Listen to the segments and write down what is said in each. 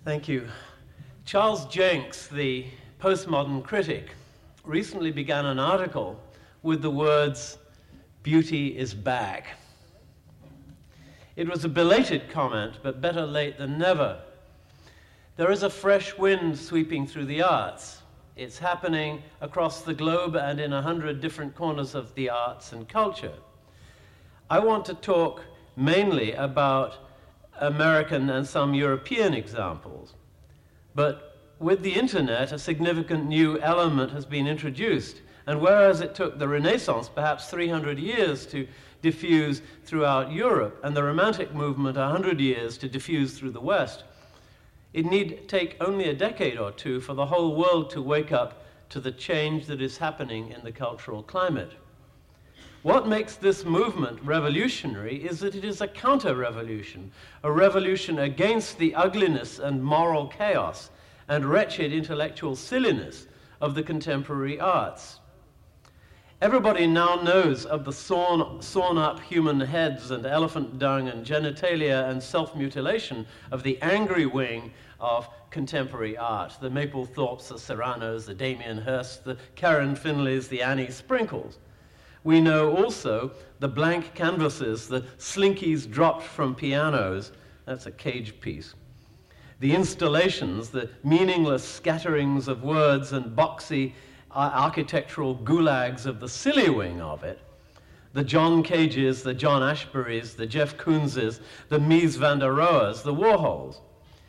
Thank you. Charles Jenks, the postmodern critic, recently began an article with the words, "Beauty is back." It was a belated comment, but better late than never. There is a fresh wind sweeping through the arts. It's happening across the globe and in 100 different corners of the arts and culture. I want to talk mainly about American and some European examples. But with the internet, a significant new element has been introduced. And whereas it took the Renaissance perhaps 300 years to diffuse throughout Europe and the Romantic movement 100 years to diffuse through the West, it need take only a decade or two for the whole world to wake up to the change that is happening in the cultural climate. What makes this movement revolutionary is that it is a counter-revolution, a revolution against the ugliness and moral chaos and wretched intellectual silliness of the contemporary arts. Everybody now knows of the sawn-up human heads and elephant dung and genitalia and self-mutilation of the angry wing of contemporary art, the Mapplethorpes, the Serranos, the Damien Hirsts, the Karen Finleys, the Annie Sprinkles. We know also the blank canvases, the slinkies dropped from pianos, that's a Cage piece. The installations, the meaningless scatterings of words and boxy architectural gulags of the silly wing of it, the John Cages, the John Ashburys, the Jeff Koonses, the Mies van der Rohes, the Warhols.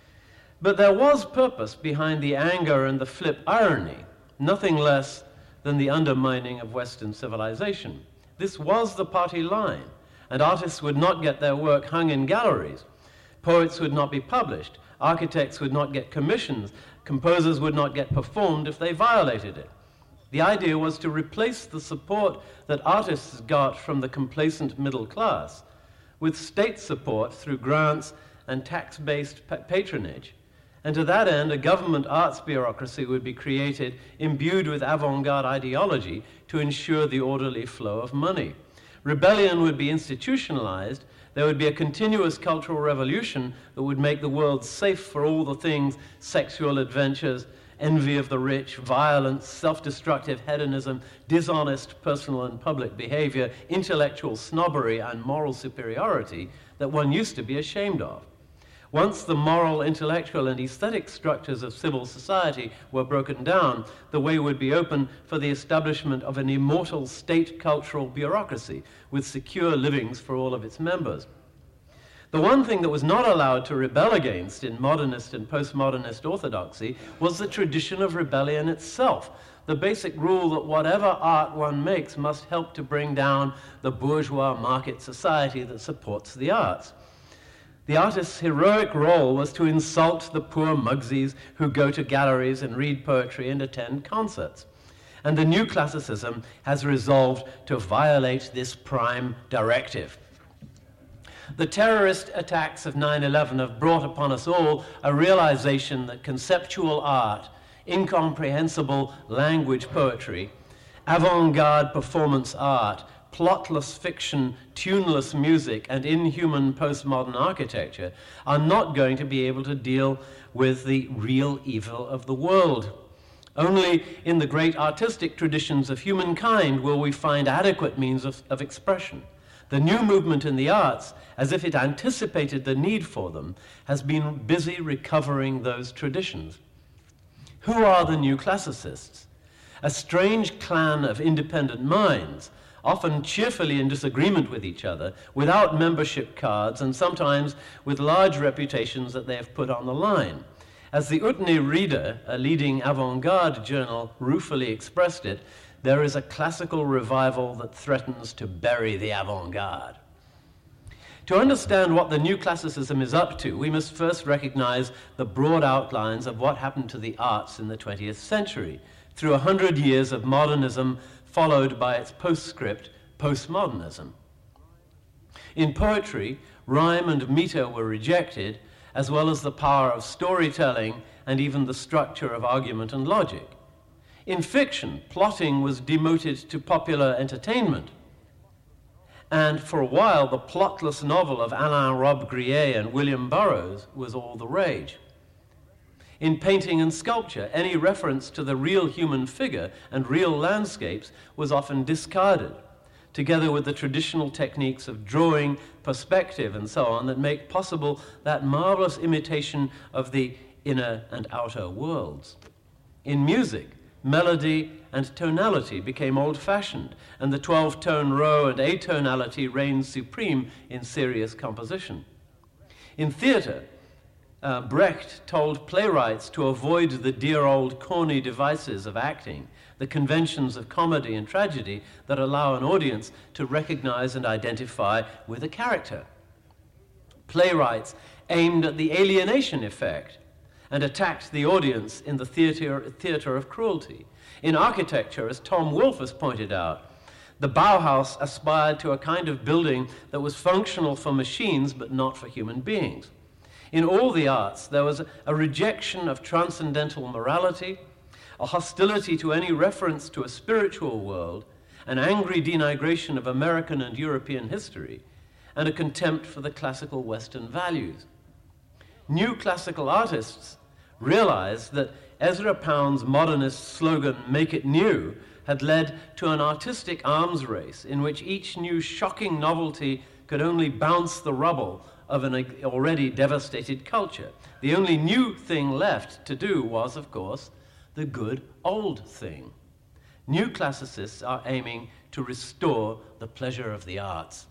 But there was purpose behind the anger and the flip irony, nothing less than the undermining of Western civilization. This was the party line, and artists would not get their work hung in galleries. Poets would not be published. Architects would not get commissions. Composers would not get performed if they violated it. The idea was to replace the support that artists got from the complacent middle class with state support through grants and tax-based patronage. And to that end, a government arts bureaucracy would be created, imbued with avant-garde ideology to ensure the orderly flow of money. Rebellion would be institutionalized. There would be a continuous cultural revolution that would make the world safe for all the things, sexual adventures, envy of the rich, violence, self-destructive hedonism, dishonest personal and public behavior, intellectual snobbery, and moral superiority that one used to be ashamed of. Once the moral, intellectual, and aesthetic structures of civil society were broken down, the way would be open for the establishment of an immortal state cultural bureaucracy with secure livings for all of its members. The one thing that was not allowed to rebel against in modernist and postmodernist orthodoxy was the tradition of rebellion itself, the basic rule that whatever art one makes must help to bring down the bourgeois market society that supports the arts. The artist's heroic role was to insult the poor mugsies who go to galleries and read poetry and attend concerts. And the new classicism has resolved to violate this prime directive. The terrorist attacks of 9/11 have brought upon us all a realization that conceptual art, incomprehensible language poetry, avant-garde performance art, plotless fiction, tuneless music, and inhuman postmodern architecture are not going to be able to deal with the real evil of the world. Only in the great artistic traditions of humankind will we find adequate means of expression. The new movement in the arts, as if it anticipated the need for them, has been busy recovering those traditions. Who are the new classicists? A strange clan of independent minds, often cheerfully in disagreement with each other, without membership cards, and sometimes with large reputations that they have put on the line. As the Utne Reader, a leading avant-garde journal, ruefully expressed it, there is a classical revival that threatens to bury the avant-garde. To understand what the new classicism is up to, we must first recognize the broad outlines of what happened to the arts in the 20th century, through 100 years of modernism followed by its postscript, postmodernism. In poetry, rhyme and meter were rejected, as well as the power of storytelling and even the structure of argument and logic. In fiction, plotting was demoted to popular entertainment. And for a while, the plotless novel of Alain Robbe-Grillet and William Burroughs was all the rage. In painting and sculpture, any reference to the real human figure and real landscapes was often discarded, together with the traditional techniques of drawing, perspective, and so on that make possible that marvelous imitation of the inner and outer worlds. In music, melody and tonality became old-fashioned, and the 12-tone row and atonality reigned supreme in serious composition. In theatre, Brecht told playwrights to avoid the dear old corny devices of acting, the conventions of comedy and tragedy that allow an audience to recognize and identify with a character. Playwrights aimed at the alienation effect and attacked the audience in the theater of cruelty. In architecture, as Tom Wolfe has pointed out, the Bauhaus aspired to a kind of building that was functional for machines but not for human beings. In all the arts, there was a rejection of transcendental morality, a hostility to any reference to a spiritual world, an angry denigration of American and European history, and a contempt for the classical Western values. New classical artists realized that Ezra Pound's modernist slogan, "Make it new," had led to an artistic arms race in which each new shocking novelty could only bounce the rubble of an already devastated culture. The only new thing left to do was, of course, the good old thing. New classicists are aiming to restore the pleasure of the arts.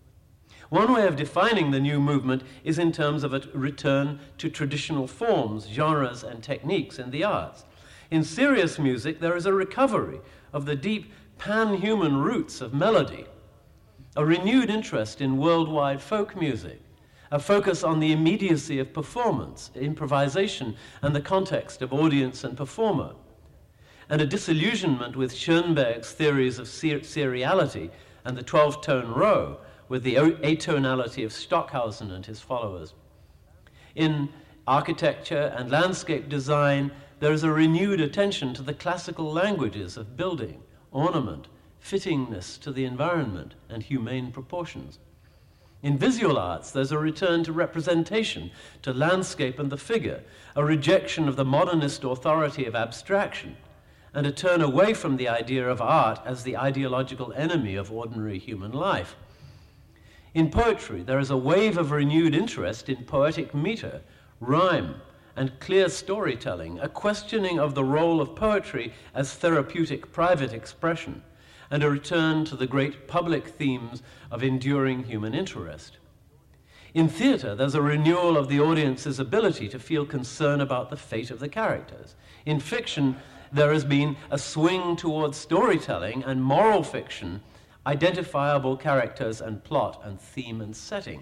One way of defining the new movement is in terms of a return to traditional forms, genres, and techniques in the arts. In serious music, there is a recovery of the deep pan-human roots of melody, a renewed interest in worldwide folk music, a focus on the immediacy of performance, improvisation, and the context of audience and performer, and a disillusionment with Schoenberg's theories of seriality and the 12-tone row, with the atonality of Stockhausen and his followers. In architecture and landscape design, there is a renewed attention to the classical languages of building, ornament, fittingness to the environment, and humane proportions. In visual arts, there's a return to representation, to landscape and the figure, a rejection of the modernist authority of abstraction, and a turn away from the idea of art as the ideological enemy of ordinary human life. In poetry, there is a wave of renewed interest in poetic meter, rhyme, and clear storytelling, a questioning of the role of poetry as therapeutic private expression, and a return to the great public themes of enduring human interest. In theater, there's a renewal of the audience's ability to feel concern about the fate of the characters. In fiction, there has been a swing towards storytelling and moral fiction, identifiable characters and plot and theme and setting.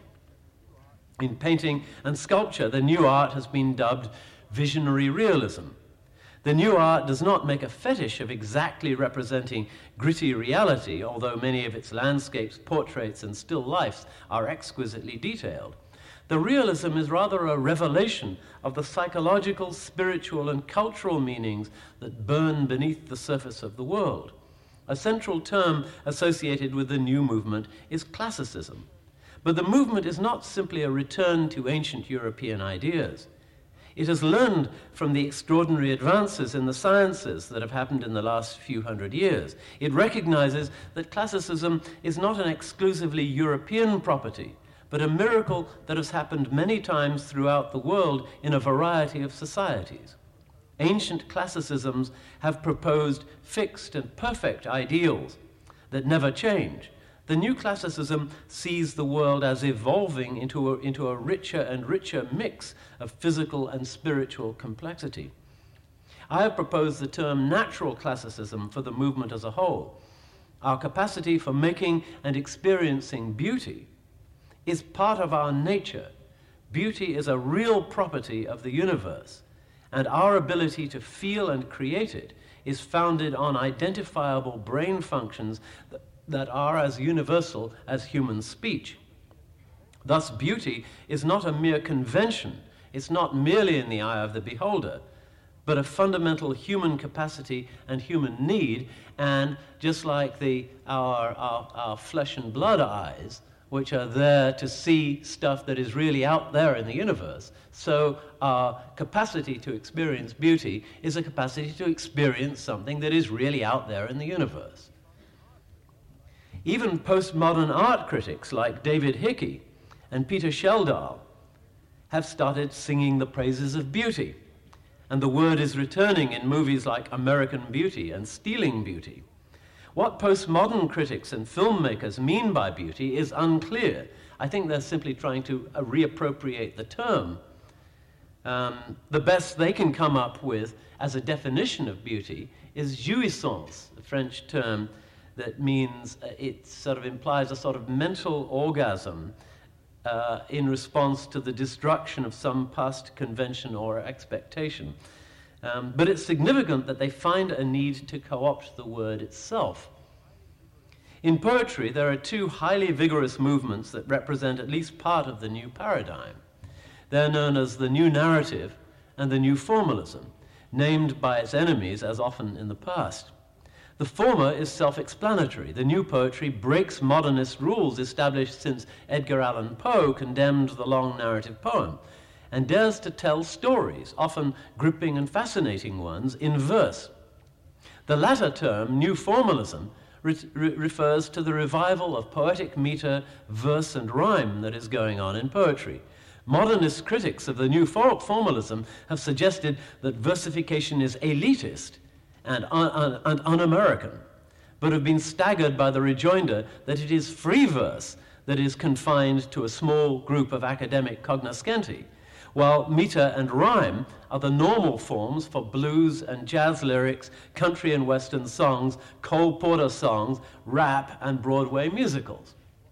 In painting and sculpture, the new art has been dubbed visionary realism. The new art does not make a fetish of exactly representing gritty reality, although many of its landscapes, portraits, and still lifes are exquisitely detailed. The realism is rather a revelation of the psychological, spiritual, and cultural meanings that burn beneath the surface of the world. A central term associated with the new movement is classicism. But the movement is not simply a return to ancient European ideas. It has learned from the extraordinary advances in the sciences that have happened in the last few hundred years. It recognizes that classicism is not an exclusively European property, but a miracle that has happened many times throughout the world in a variety of societies. Ancient classicisms have proposed fixed and perfect ideals that never change. The new classicism sees the world as evolving into a richer and richer mix of physical and spiritual complexity. I have proposed the term natural classicism for the movement as a whole. Our capacity for making and experiencing beauty is part of our nature. Beauty is a real property of the universe, and our ability to feel and create it is founded on identifiable brain functions that are as universal as human speech. Thus, beauty is not a mere convention. It's not merely in the eye of the beholder, but a fundamental human capacity and human need, and just like our flesh and blood eyes which are there to see stuff that is really out there in the universe. So our capacity to experience beauty is a capacity to experience something that is really out there in the universe. Even postmodern art critics like David Hickey and Peter Schjeldahl have started singing the praises of beauty. And the word is returning in movies like American Beauty and Stealing Beauty. What postmodern critics and filmmakers mean by beauty is unclear. I think they're simply trying to reappropriate the term. The best they can come up with as a definition of beauty is jouissance, a French term that means it sort of implies a sort of mental orgasm in response to the destruction of some past convention or expectation. But it's significant that they find a need to co-opt the word itself. In poetry, there are two highly vigorous movements that represent at least part of the new paradigm. They're known as the new narrative and the new formalism, named by its enemies as often in the past. The former is self-explanatory. The new poetry breaks modernist rules established since Edgar Allan Poe condemned the long narrative poem, and dares to tell stories, often gripping and fascinating ones, in verse. The latter term, new formalism, refers to the revival of poetic meter, verse, and rhyme that is going on in poetry. Modernist critics of the new formalism have suggested that versification is elitist and un-American, but have been staggered by the rejoinder that it is free verse that is confined to a small group of academic cognoscenti, while meter and rhyme are the normal forms for blues and jazz lyrics, country and western songs, Cole Porter songs, rap, and Broadway musicals.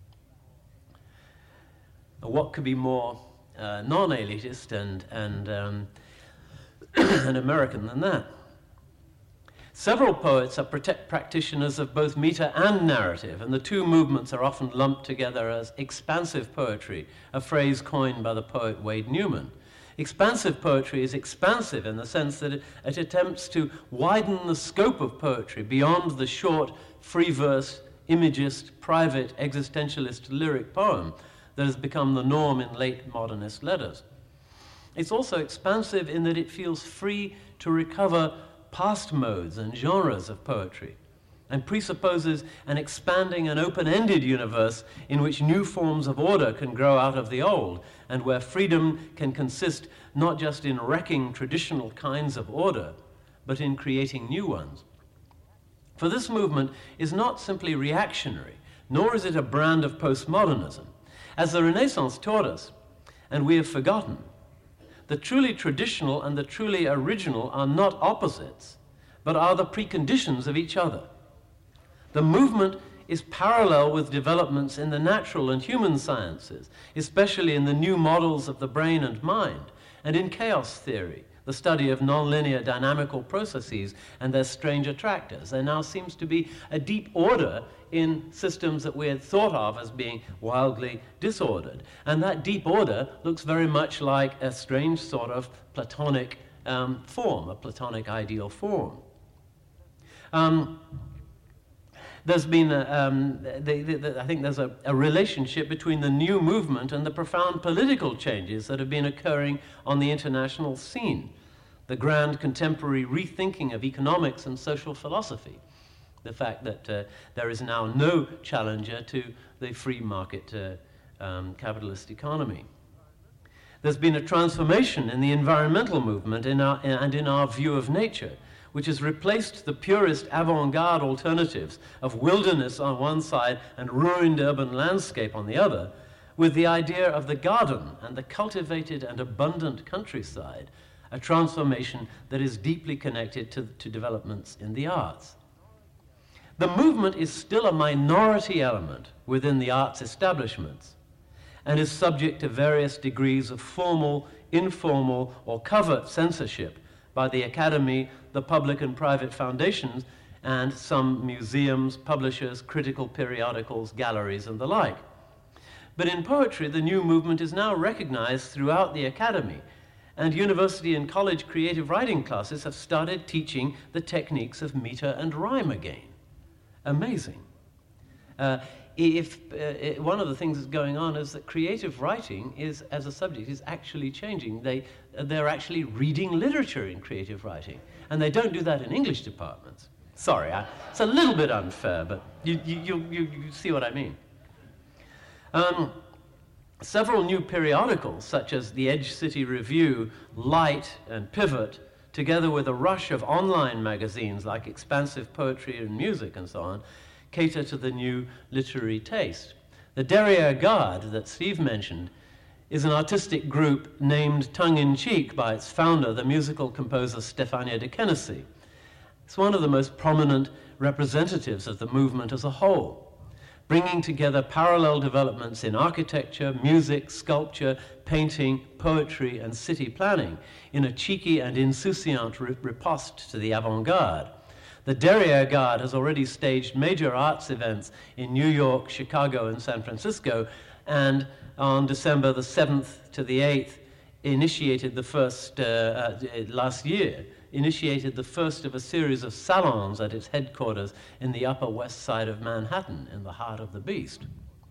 What could be more non-elitist and American than that? Several poets are practitioners of both meter and narrative, and the two movements are often lumped together as expansive poetry, a phrase coined by the poet Wade Newman. Expansive poetry is expansive in the sense that it attempts to widen the scope of poetry beyond the short, free verse, imagist, private, existentialist lyric poem that has become the norm in late modernist letters. It's also expansive in that it feels free to recover past modes and genres of poetry, and presupposes an expanding and open-ended universe in which new forms of order can grow out of the old, and where freedom can consist not just in wrecking traditional kinds of order, but in creating new ones. For this movement is not simply reactionary, nor is it a brand of postmodernism. As the Renaissance taught us, and we have forgotten, the truly traditional and the truly original are not opposites, but are the preconditions of each other. The movement is parallel with developments in the natural and human sciences, especially in the new models of the brain and mind, and in chaos theory, the study of nonlinear dynamical processes and their strange attractors. There now seems to be a deep order in systems that we had thought of as being wildly disordered. And that deep order looks very much like a strange sort of Platonic form, a Platonic ideal form. There's been, I think there's a relationship between the new movement and the profound political changes that have been occurring on the international scene, the grand contemporary rethinking of economics and social philosophy, the fact that there is now no challenger to the free market capitalist economy. There's been a transformation in the environmental movement and in our view of nature, which has replaced the purist avant-garde alternatives of wilderness on one side and ruined urban landscape on the other, with the idea of the garden and the cultivated and abundant countryside, a transformation that is deeply connected to developments in the arts. The movement is still a minority element within the arts establishments and is subject to various degrees of formal, informal, or covert censorship by the academy, the public and private foundations, and some museums, publishers, critical periodicals, galleries, and the like. But in poetry, the new movement is now recognized throughout the academy, and university and college creative writing classes have started teaching the techniques of meter and rhyme again. Amazing. one of the things that's going on is that creative writing is, as a subject, is actually changing. They're actually reading literature in creative writing, and they don't do that in English departments. Sorry, it's a little bit unfair, but you see what I mean. Several new periodicals, such as the Edge City Review, Light, and Pivot, together with a rush of online magazines like Expansive Poetry and Music and so on, cater to the new literary taste. The Derriere Garde that Steve mentioned is an artistic group named tongue-in-cheek by its founder, the musical composer Stefania de Kennesy. It's one of the most prominent representatives of the movement as a whole, bringing together parallel developments in architecture, music, sculpture, painting, poetry, and city planning in a cheeky and insouciant riposte to the avant-garde. The Derriere Garde has already staged major arts events in New York, Chicago, and San Francisco, and on December the 7th to the 8th, initiated the first, last year, initiated the first of a series of salons at its headquarters in the Upper West Side of Manhattan, in the heart of the beast.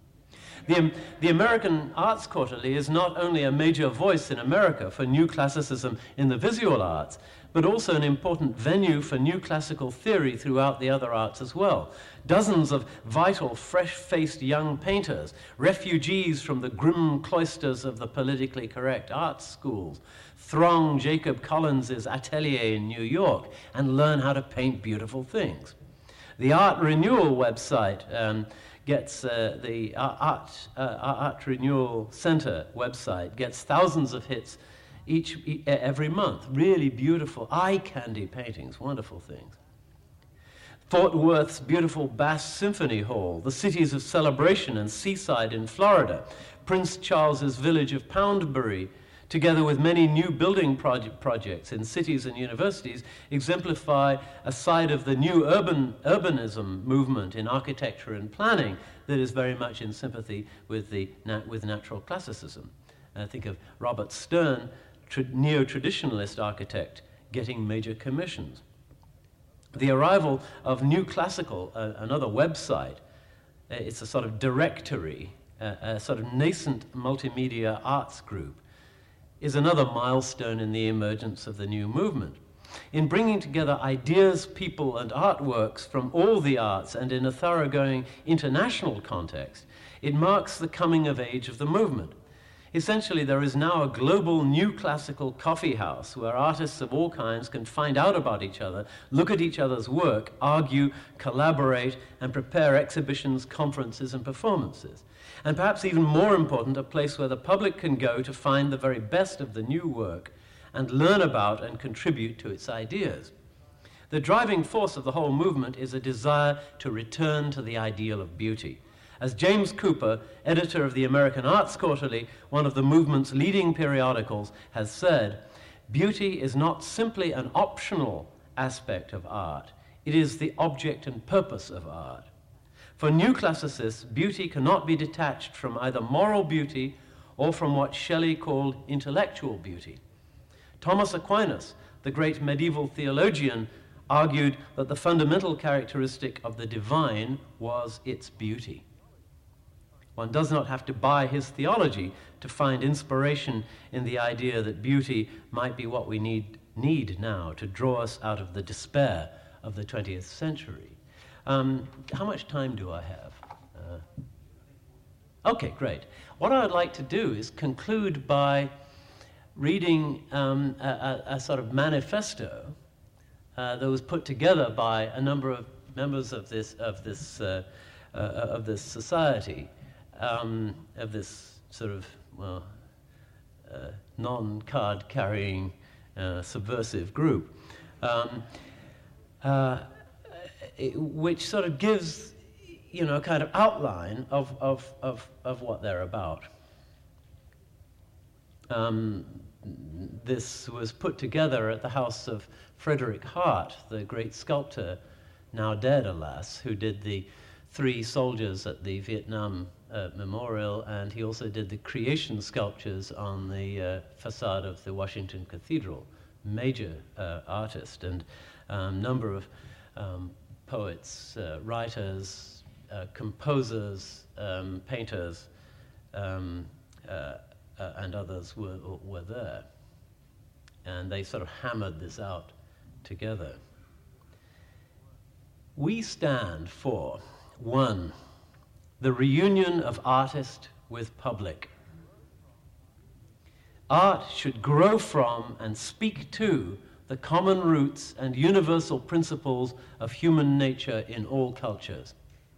The American Arts Quarterly is not only a major voice in America for new classicism in the visual arts, but also an important venue for new classical theory throughout the other arts as well. Dozens of vital, fresh-faced young painters, refugees from the grim cloisters of the politically correct arts schools, throng Jacob Collins's atelier in New York and learn how to paint beautiful things. The Art Renewal website gets the Art Renewal Center website gets thousands of hits every month. Really beautiful, eye-candy paintings, wonderful things. Fort Worth's beautiful Bass Symphony Hall, the cities of celebration and seaside in Florida, Prince Charles's village of Poundbury, together with many new building projects in cities and universities, exemplify a side of the new urbanism movement in architecture and planning that is very much in sympathy with natural classicism. I think of Robert Stern, neo-traditionalist architect, getting major commissions. The arrival of New Classical, another website, it's a sort of directory, a sort of nascent multimedia arts group, is another milestone in the emergence of the new movement. In bringing together ideas, people, and artworks from all the arts and in a thoroughgoing international context, it marks the coming of age of the movement. Essentially, there is now a global new classical coffee house where artists of all kinds can find out about each other, look at each other's work, argue, collaborate, and prepare exhibitions, conferences, and performances. And perhaps even more important, a place where the public can go to find the very best of the new work and learn about and contribute to its ideas. The driving force of the whole movement is a desire to return to the ideal of beauty. As James Cooper, editor of the American Arts Quarterly, one of the movement's leading periodicals, has said, "Beauty is not simply an optional aspect of art. It is the object and purpose of art." For new classicists, beauty cannot be detached from either moral beauty or from what Shelley called intellectual beauty. Thomas Aquinas, the great medieval theologian, argued that the fundamental characteristic of the divine was its beauty. One does not have to buy his theology to find inspiration in the idea that beauty might be what we need now to draw us out of the despair of the 20th century. How much time do I have? Okay, great. What I'd like to do is conclude by reading a sort of manifesto that was put together by a number of members of this society, of this sort of non-card carrying subversive group, which sort of gives, a kind of outline of what they're about. This was put together at the house of Frederick Hart, the great sculptor, now dead, alas, who did the 3 soldiers at the Vietnam Memorial, and he also did the creation sculptures on the facade of the Washington Cathedral. Major artist, and a number of poets, writers, composers, painters, and others were there. And they sort of hammered this out together. We stand for, 1, the reunion of artist with public. Art should grow from and speak to the common roots and universal principles of human nature in all cultures.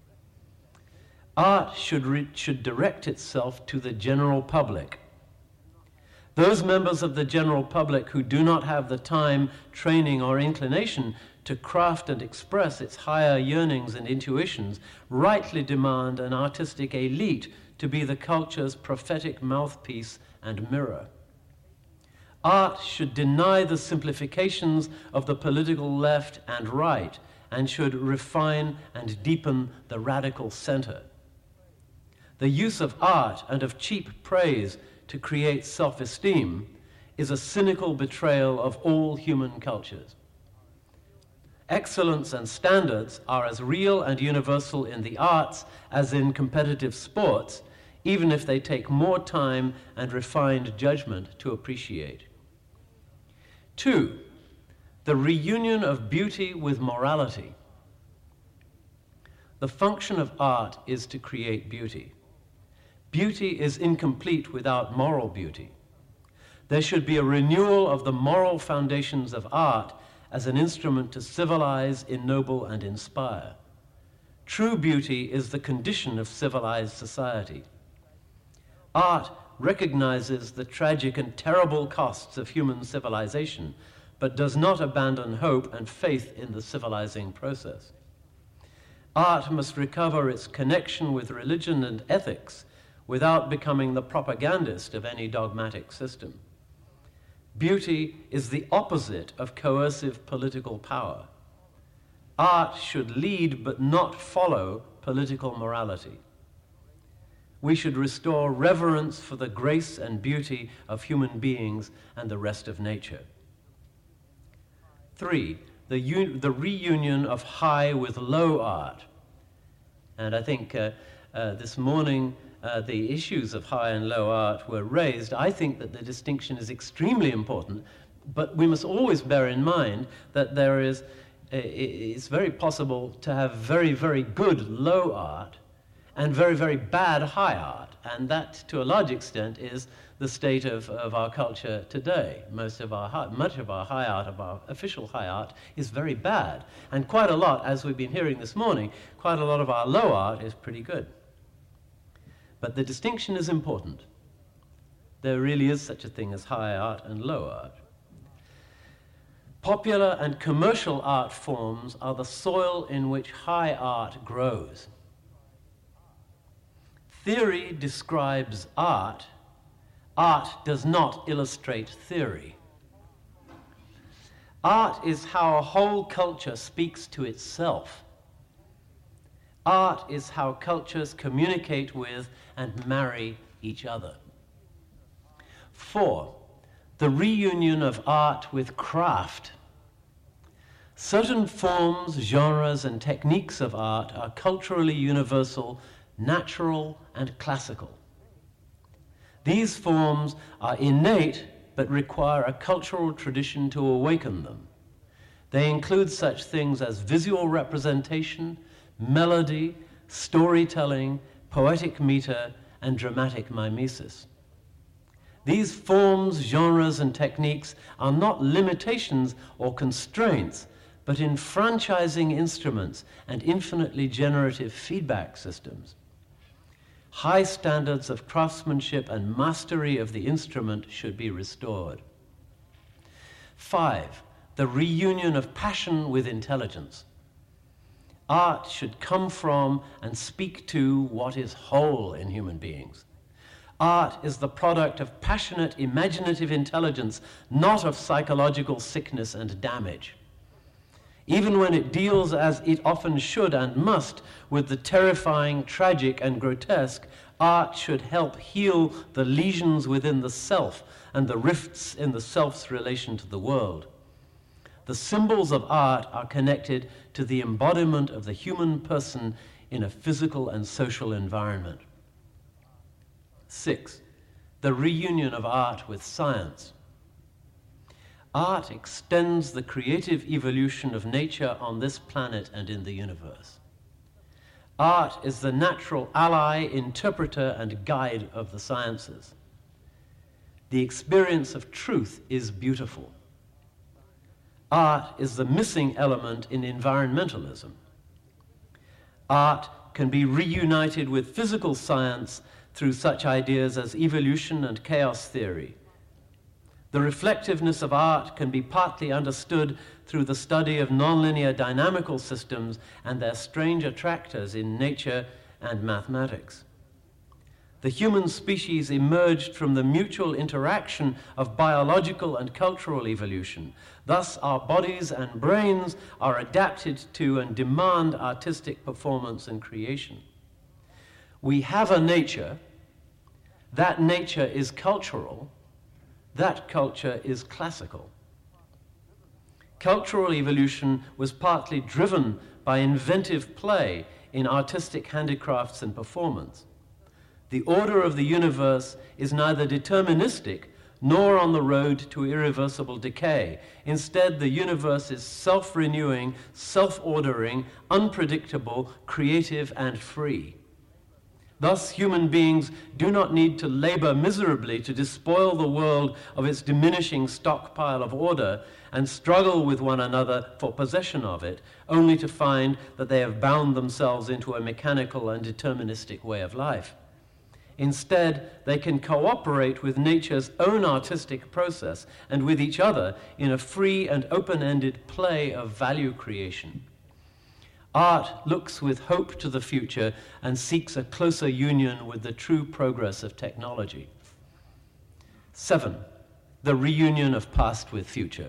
Art should direct itself to the general public. Those members of the general public who do not have the time, training, or inclination to craft and express its higher yearnings and intuitions rightly demand an artistic elite to be the culture's prophetic mouthpiece and mirror. Art should deny the simplifications of the political left and right and should refine and deepen the radical center. The use of art and of cheap praise to create self-esteem is a cynical betrayal of all human cultures. Excellence and standards are as real and universal in the arts as in competitive sports, even if they take more time and refined judgment to appreciate. 2, the reunion of beauty with morality. The function of art is to create beauty. Beauty is incomplete without moral beauty. There should be a renewal of the moral foundations of art as an instrument to civilize, ennoble, and inspire. True beauty is the condition of civilized society. Art recognizes the tragic and terrible costs of human civilization, but does not abandon hope and faith in the civilizing process. Art must recover its connection with religion and ethics without becoming the propagandist of any dogmatic system. Beauty is the opposite of coercive political power. Art should lead but not follow political morality. We should restore reverence for the grace and beauty of human beings and the rest of nature. 3, the reunion of high with low art. And I think this morning the issues of high and low art were raised. I think that the distinction is extremely important, but we must always bear in mind that it's very possible to have very, very good low art and very, very bad high art. And that, to a large extent, is the state of our culture today. Much of our high art, of our official high art, is very bad. And quite a lot, as we've been hearing this morning, quite a lot of our low art is pretty good. But the distinction is important. There really is such a thing as high art and low art. Popular and commercial art forms are the soil in which high art grows. Theory describes art. Art does not illustrate theory. Art is how a whole culture speaks to itself. Art is how cultures communicate with and marry each other. 4, the reunion of art with craft. Certain forms, genres, and techniques of art are culturally universal, natural, and classical. These forms are innate but require a cultural tradition to awaken them. They include such things as visual representation, melody, storytelling, poetic meter, and dramatic mimesis. These forms, genres, and techniques are not limitations or constraints, but enfranchising instruments and infinitely generative feedback systems. High standards of craftsmanship and mastery of the instrument should be restored. 5, the reunion of passion with intelligence. Art should come from and speak to what is whole in human beings. Art is the product of passionate, imaginative intelligence, not of psychological sickness and damage. Even when it deals, as it often should and must, with the terrifying, tragic, and grotesque, art should help heal the lesions within the self and the rifts in the self's relation to the world. The symbols of art are connected to the embodiment of the human person in a physical and social environment. 6. The reunion of art with science. Art extends the creative evolution of nature on this planet and in the universe. Art is the natural ally, interpreter, and guide of the sciences. The experience of truth is beautiful. Art is the missing element in environmentalism. Art can be reunited with physical science through such ideas as evolution and chaos theory. The reflectiveness of art can be partly understood through the study of nonlinear dynamical systems and their strange attractors in nature and mathematics. The human species emerged from the mutual interaction of biological and cultural evolution. Thus, our bodies and brains are adapted to and demand artistic performance and creation. We have a nature. That nature is cultural. That culture is classical. Cultural evolution was partly driven by inventive play in artistic handicrafts and performance. The order of the universe is neither deterministic nor on the road to irreversible decay. Instead, the universe is self-renewing, self-ordering, unpredictable, creative, and free. Thus, human beings do not need to labor miserably to despoil the world of its diminishing stockpile of order and struggle with one another for possession of it, only to find that they have bound themselves into a mechanical and deterministic way of life. Instead, they can cooperate with nature's own artistic process and with each other in a free and open-ended play of value creation. Art looks with hope to the future and seeks a closer union with the true progress of technology. 7. The reunion of past with future.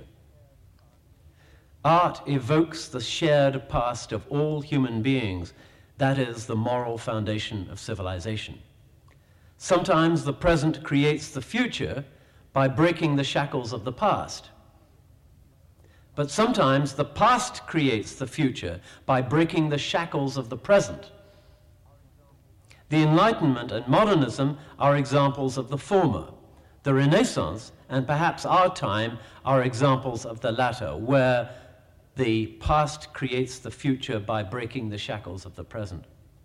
Art evokes the shared past of all human beings, that is, the moral foundation of civilization. Sometimes the present creates the future by breaking the shackles of the past. But sometimes the past creates the future by breaking the shackles of the present. The Enlightenment and modernism are examples of the former. The Renaissance, and perhaps our time, are examples of the latter, where the past creates the future by breaking the shackles of the present.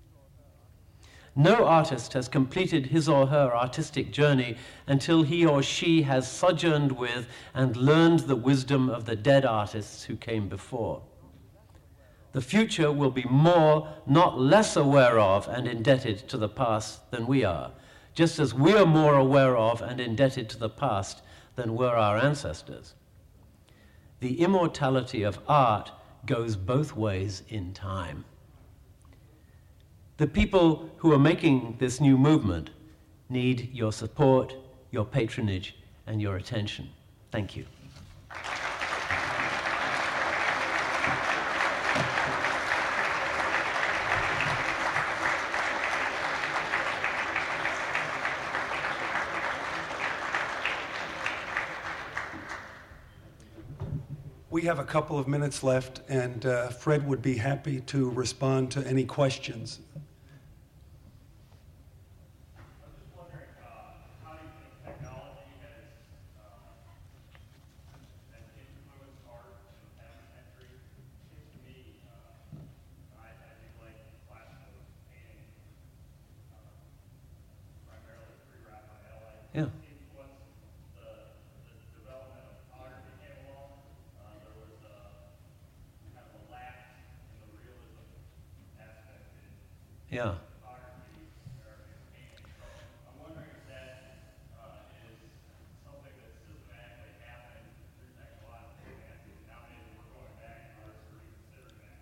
No artist has completed his or her artistic journey until he or she has sojourned with and learned the wisdom of the dead artists who came before. The future will be more, not less aware of and indebted to the past than we are, just as we are more aware of and indebted to the past than were our ancestors. The immortality of art goes both ways in time. The people who are making this new movement need your support, your patronage, and your attention. Thank you. We have a couple of minutes left, and Fred would be happy to respond to any questions. I'm just wondering, how do you think technology has influenced art in the past century? It seems to me, I think like classical painting, primarily pre-Raphael. Yeah. Yeah. I'm wondering if that is something that systematically happened through technological advances. Nowadays we're going back and artists are reconsidering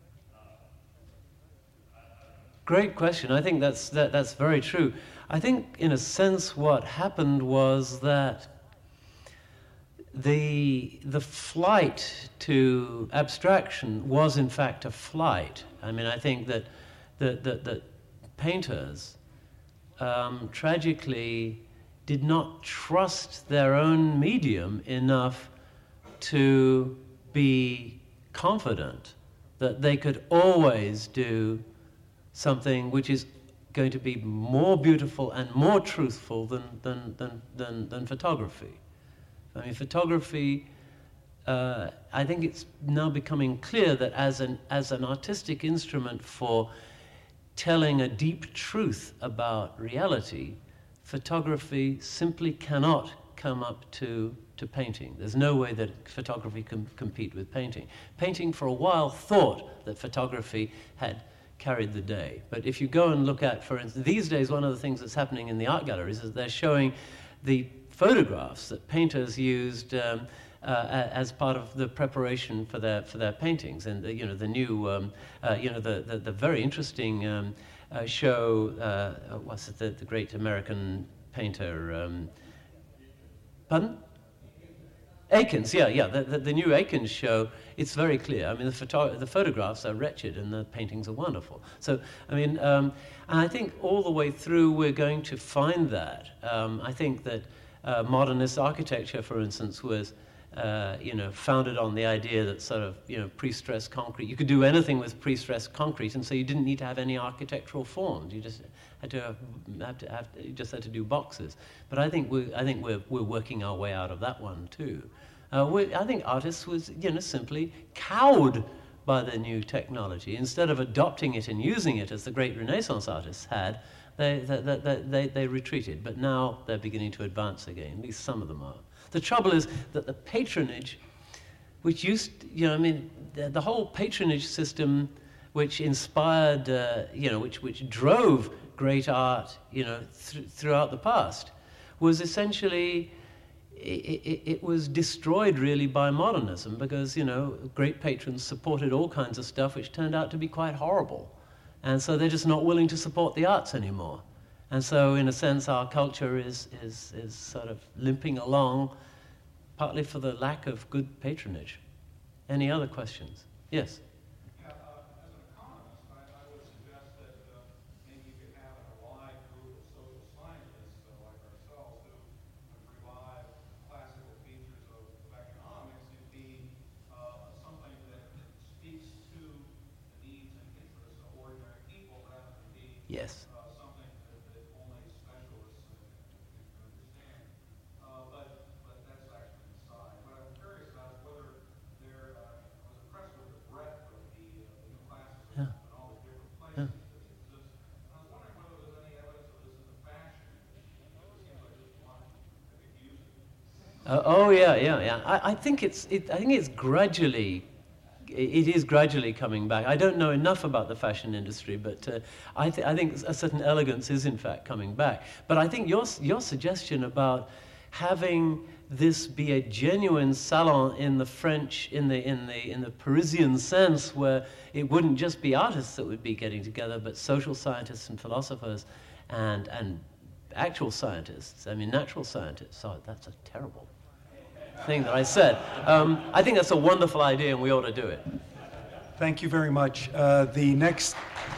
that. Great question. I think that's very true. I think, in a sense, what happened was that the flight to abstraction was, in fact, a flight. I mean, I think that painters tragically did not trust their own medium enough to be confident that they could always do something which is going to be more beautiful and more truthful than photography. I mean, photography, I think it's now becoming clear that as an artistic instrument for telling a deep truth about reality, photography simply cannot come up to painting. There's no way that photography can compete with painting. Painting for a while thought that photography had carried the day. But if you go and look at, for instance, these days one of the things that's happening in the art galleries is they're showing the photographs that painters used as part of the preparation for their paintings, and the new the very interesting show. What's it? The great American painter. Pardon? Akins, yeah. The new Akins show, it's very clear. I mean, the photographs are wretched and the paintings are wonderful. So, I mean, and I think all the way through we're going to find that. I think that modernist architecture, for instance, was founded on the idea that sort of, pre-stressed concrete, you could do anything with pre-stressed concrete, and so you didn't need to have any architectural forms. You just had to do boxes. But I think we're working our way out of that one too. I think artists was simply cowed by the new technology. Instead of adopting it and using it as the great Renaissance artists had, they retreated. But now they're beginning to advance again. At least some of them are. The trouble is that the patronage, which used, the whole patronage system, which inspired, which drove great art, throughout the past, was essentially, it was destroyed really by modernism, because, great patrons supported all kinds of stuff which turned out to be quite horrible. And so they're just not willing to support the arts anymore. And so, in a sense, our culture is sort of limping along, partly for the lack of good patronage. Any other questions? Yes? Yeah, as an economist, I would suggest that maybe you could have a wide group of social scientists like ourselves who would revive classical features of economics and be something that speaks to the needs and interests of ordinary people rather than be Yes. Yeah. I think it's gradually. It is gradually coming back. I don't know enough about the fashion industry, but I think a certain elegance is in fact coming back. But I think your suggestion about having this be a genuine salon in the French, in the Parisian sense, where it wouldn't just be artists that would be getting together, but social scientists and philosophers, and actual scientists. I mean, natural scientists. Oh, that's a terrible thing that I said. I think that's a wonderful idea, and we ought to do it. Thank you very much. The next